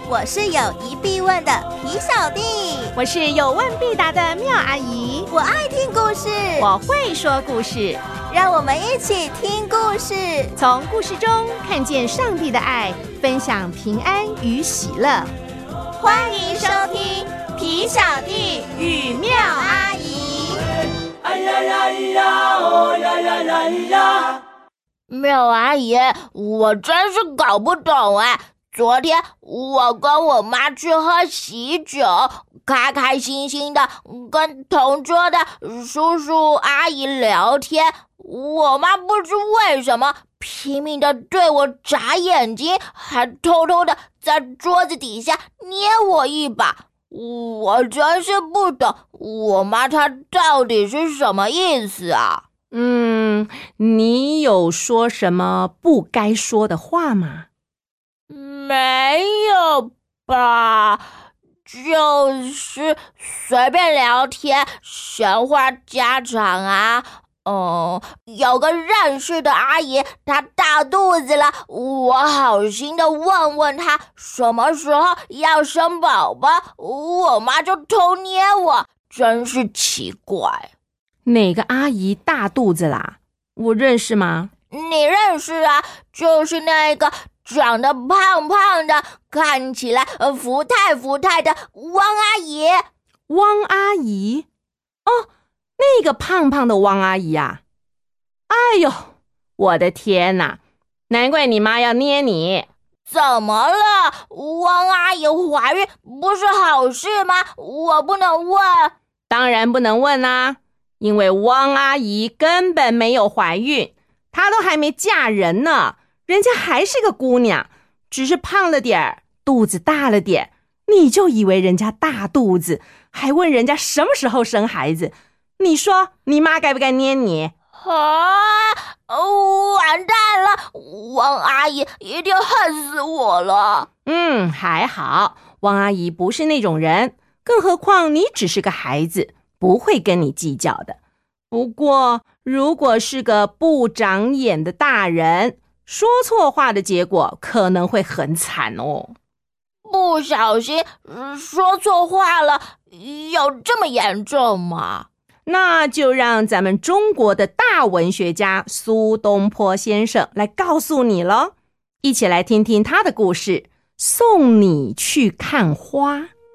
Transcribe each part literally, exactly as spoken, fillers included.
我是有疑必问的皮小弟， 我是有问必答的妙阿姨， 我爱听故事， 我会说故事， 让我们一起听故事， 从故事中看见上帝的爱，分享平安与喜乐。 欢迎收听皮小弟与妙阿姨。 哎呀呀呀，哦呀呀呀呀！ 妙阿姨，我真是搞不懂哎。昨天我跟我妈去喝喜酒，开开心心的跟同桌的叔叔阿姨聊天，我妈不知为什么拼命的对我眨眼睛，还偷偷的在桌子底下捏我一把。我真是不懂我妈她到底是什么意思啊。 嗯，你有说什么不该说的话吗？ 没有吧，就是随便聊天，闲话家常啊。嗯，有个认识的阿姨，她大肚子了，我好心的问问她什么时候要生宝宝，我妈就偷捏我，真是奇怪。 哪个阿姨大肚子啦？我认识吗？ 你认识啊，就是那个长得胖胖的，看起来福态福态的汪阿姨。 汪阿姨？哦，那个胖胖的汪阿姨啊！哎呦，我的天哪！难怪你妈要捏你。 怎么了？汪阿姨怀孕不是好事吗？我不能问。 当然不能问啊，因为汪阿姨根本没有怀孕，她都还没嫁人呢，人家还是个姑娘，只是胖了点儿，肚子大了点，你就以为人家大肚子，还问人家什么时候生孩子。你说你妈该不该捏你？ 啊！完蛋了，汪阿姨一定恨死我了。 嗯，还好，汪阿姨不是那种人，更何况你只是个孩子，不会跟你计较的。不过，如果是个不长眼的大人，说错话的结果可能会很惨哦。 不小心说错话了，有这么严重吗？ 那就让咱们中国的大文学家苏东坡先生来告诉你了，一起来听听他的故事《送你去看花》。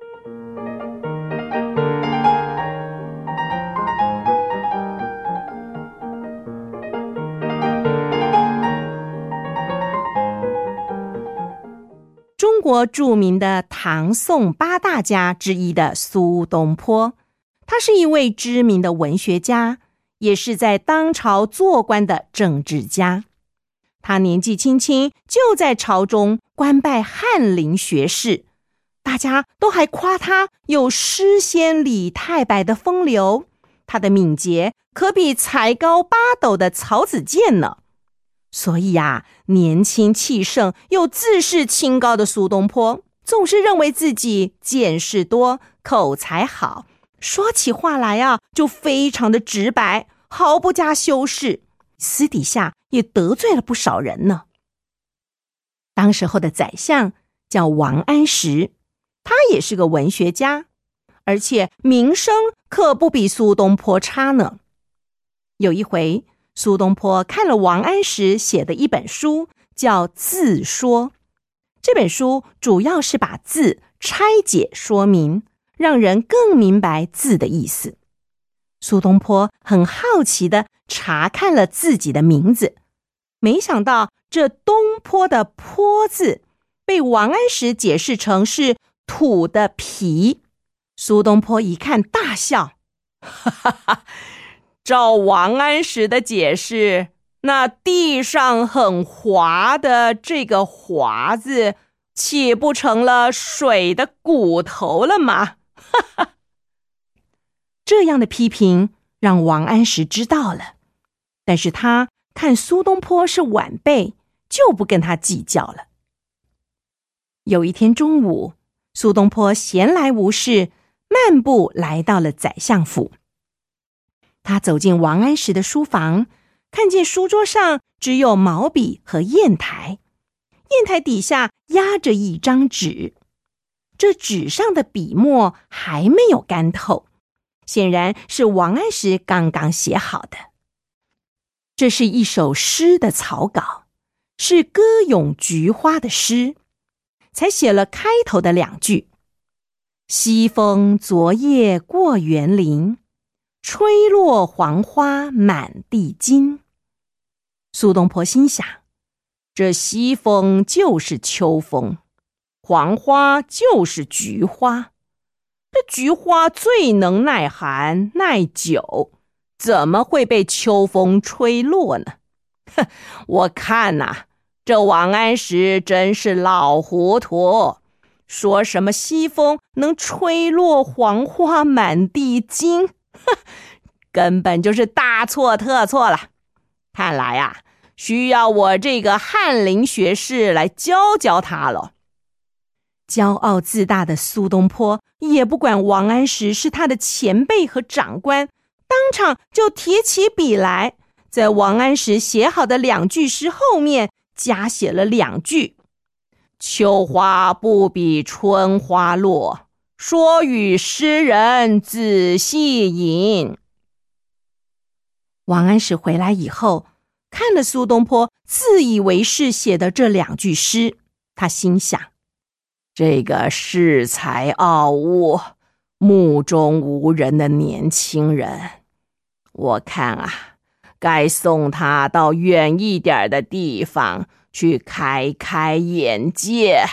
中国著名的唐宋八大家之一的苏东坡，他是一位知名的文学家，也是在当朝做官的政治家。他年纪轻轻就在朝中官拜翰林学士，大家都还夸他有诗仙李太白的风流，他的敏捷可比才高八斗的曹子建呢。所以啊，年轻气盛又自视清高的苏东坡，总是认为自己见识多，口才好，说起话来啊，就非常的直白，毫不加修饰，私底下也得罪了不少人呢。当时候的宰相叫王安石，他也是个文学家，而且名声可不比苏东坡差呢。有一回，苏东坡看了王安石写的一本书，叫《字说》。这本书主要是把字拆解说明，让人更明白字的意思。苏东坡很好奇地查看了自己的名字，没想到这东坡的坡字被王安石解释成是土的皮。苏东坡一看大笑，哈哈哈，照王安石的解释，那地上很滑的这个滑字，岂不成了水的骨头了吗？哈哈！这样的批评让王安石知道了，但是他看苏东坡是晚辈，就不跟他计较了。有一天中午，苏东坡闲来无事，漫步来到了宰相府。他走进王安石的书房，看见书桌上只有毛笔和砚台，砚台底下压着一张纸， 这纸上的笔墨还没有干透，显然是王安石刚刚写好的。这是一首诗的草稿，是歌咏菊花的诗，才写了开头的两句：西风昨夜过园林，吹落黄花满地金。苏东坡心想，这西风就是秋风，黄花就是菊花，这菊花最能耐寒耐久，怎么会被秋风吹落呢？哼，我看呐、啊，这王安石真是老糊涂，说什么西风能吹落黄花满地金，哼，根本就是大错特错了。看来啊，需要我这个翰林学士来教教他了。骄傲自大的苏东坡也不管王安石是他的前辈和长官，当场就提起笔来，在王安石写好的两句诗后面加写了两句：秋花不比春花落，说与诗人仔细吟。王安石回来以后，看了苏东坡自以为是写的这两句诗，他心想，这个恃才傲物、目中无人的年轻人，我看啊，该送他到远一点的地方去开开眼界。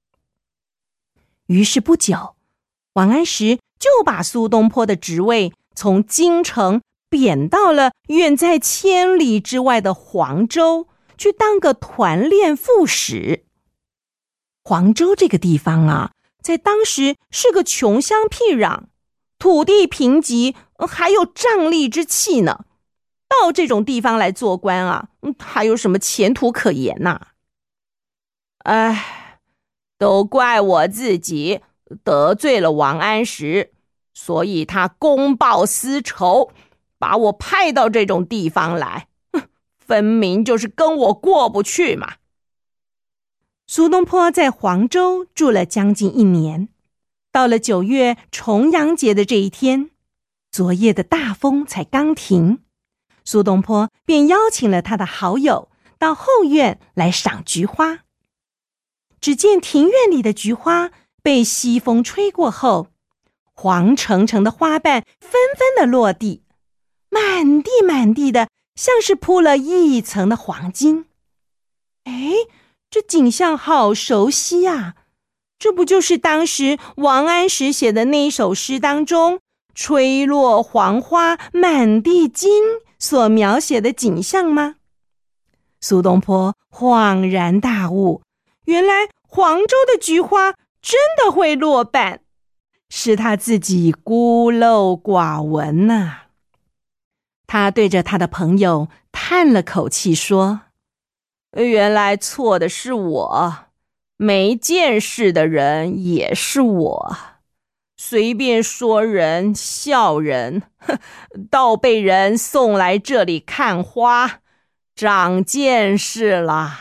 于是不久，王安石就把苏东坡的职位从京城贬到了远在千里之外的黄州，去当个团练副使。黄州这个地方啊，在当时是个穷乡僻壤，土地贫瘠，还有瘴疠之气呢。到这种地方来做官啊，还有什么前途可言呐、啊？哎，都怪我自己得罪了王安石，所以他公报私仇，把我派到这种地方来，分明就是跟我过不去嘛。苏东坡在黄州住了将近一年，到了九月重阳节的这一天，昨夜的大风才刚停，苏东坡便邀请了他的好友到后院来赏菊花。只见庭院里的菊花被西风吹过后，黄澄澄的花瓣纷纷的落地，满地满地的，像是铺了一层的黄金。哎，这景象好熟悉啊！这不就是当时王安石写的那一首诗当中吹落黄花满地金所描写的景象吗？苏东坡恍然大悟，原来黄州的菊花真的会落瓣，是他自己孤陋寡闻呐、啊。他对着他的朋友叹了口气说，原来错的是我，没见识的人也是我，随便说人笑人，倒被人送来这里看花，长见识了。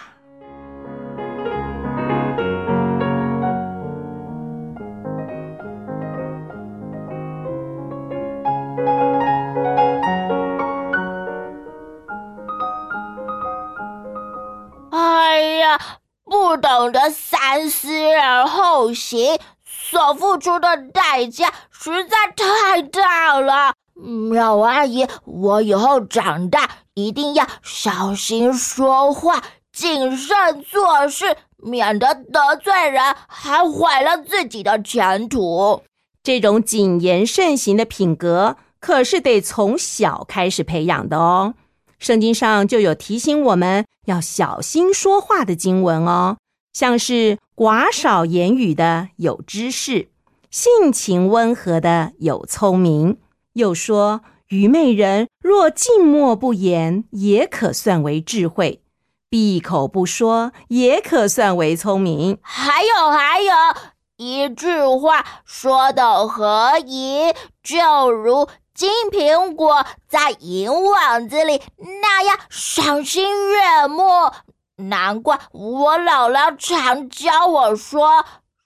不懂得三思而后行，所付出的代价实在太大了。苗阿姨，我以后长大一定要小心说话，谨慎做事，免得得罪人，还毁了自己的前途。 这种谨言慎行的品格，可是得从小开始培养的哦。圣经上就有提醒我们要小心说话的经文哦，像是寡少言语的有知识，性情温和的有聪明，又说愚昧人若静默不言，也可算为智慧，闭口不说，也可算为聪明。 还有还有，一句话说得合宜，就如金苹果在银网子里那样赏心悦目。难怪我姥姥常教我说，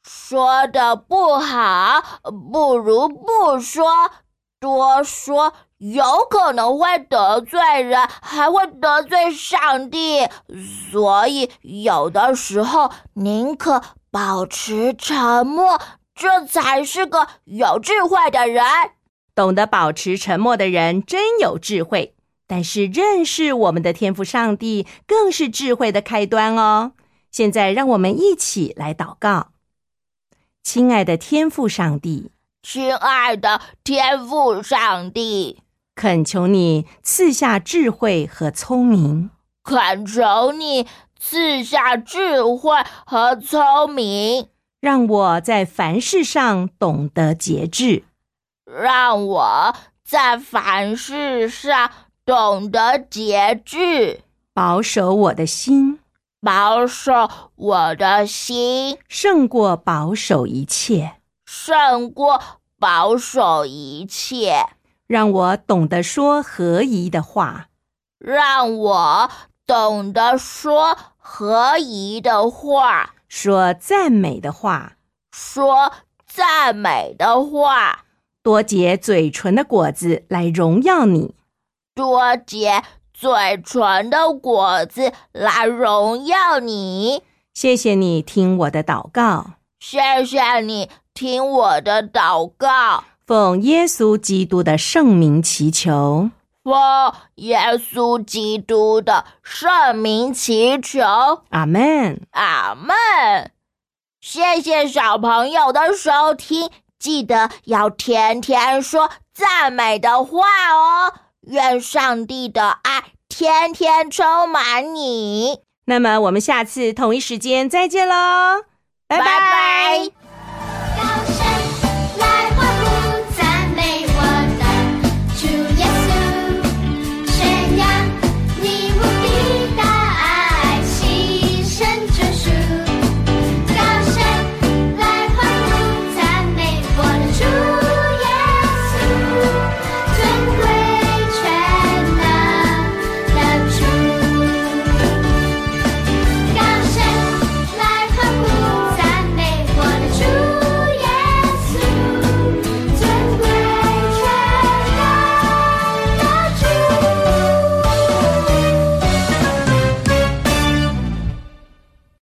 说的不好，不如不说，多说有可能会得罪人，还会得罪上帝，所以有的时候宁可保持沉默，这才是个有智慧的人。 懂得保持沉默的人真有智慧，但是认识我们的天父上帝更是智慧的开端哦。现在让我们一起来祷告。亲爱的天父上帝， 亲爱的天父上帝， 恳求你赐下智慧和聪明， 恳求你赐下智慧和聪明， 让我在凡事上懂得节制， 让我在凡事上懂得节制， 保守我的心， 保守我的心， 胜过保守一切， 胜过保守一切， 让我懂得说合宜的话， 让我懂得说合宜的话， 说赞美的话， 说赞美的话， 多结嘴唇的果子来荣耀你， 多结嘴唇的果子来荣耀你。 谢谢你听我的祷告， 谢谢你听我的祷告， 奉耶稣基督的圣名祈求， 奉耶稣基督的圣名祈求， 阿们， 阿们。谢谢小朋友的收听，记得要天天说赞美的话哦。愿上帝的爱天天充满你。 那么我们下次同一时间再见喽，拜拜。 拜拜。